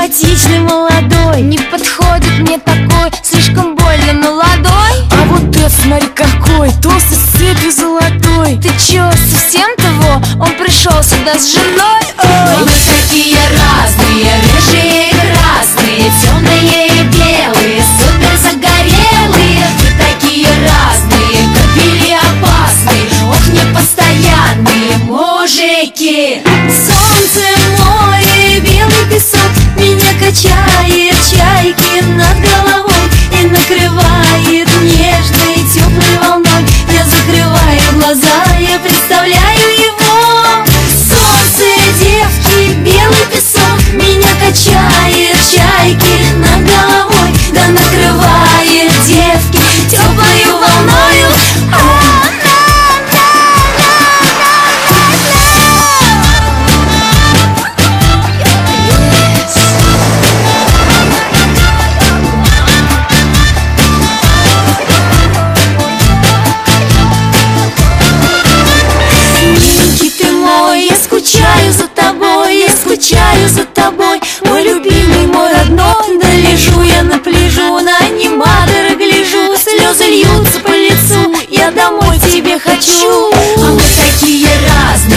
симпатичный, молодой. Не подходит мне такой, слишком больно молодой. А вот ты, смотри какой, толстый с цепью золотой. Ты чё, совсем того? Он пришел сюда с женой. Ой. Мы такие разные, рыжие и красные, темные и белые, супер загорелые. Мы такие разные, капели опасные, ох, непостоянные мужики. Солнце, море, белый песок, меня качает чайки над головой и накрывает нежной теплой волной. Я закрываю глаза, я представляю его. Солнце, девки, белый песок, меня качает чайки над головой, да накрывает девки теплою волною. Скучаю за тобой, я скучаю за тобой, мой любимый, мой родной. Да лежу я на пляжу, на аниматора гляжу, слезы льются по лицу, я домой тебе хочу. А мы такие разные.